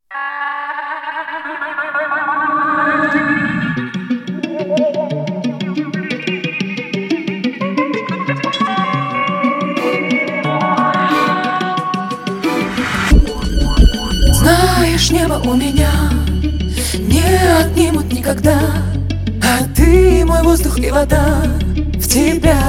Знаешь, небо у меня не отнимут никогда, а ты мой воздух и вода. В тебя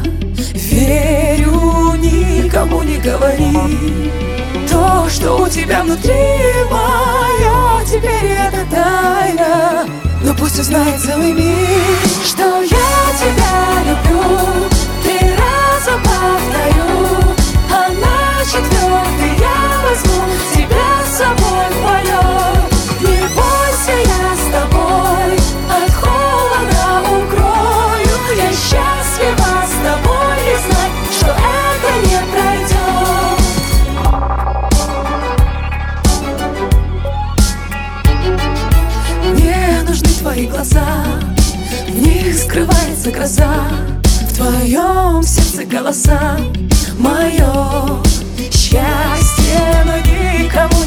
верю, никому не говори. То, что у тебя внутри, моя теперь это тайна. Но пусть узнает целый мир, что я тебя люблю. 3 раза повторю, а на 4-й я возьму тебя с собой в полет. Не бойся, я с тобой, от холода укрою. Я счастлива с тобой и знать, что это не пройдет. Мне нужны твои глаза, в них скрывается гроза. В твоем сердце голоса, мое счастье, но никому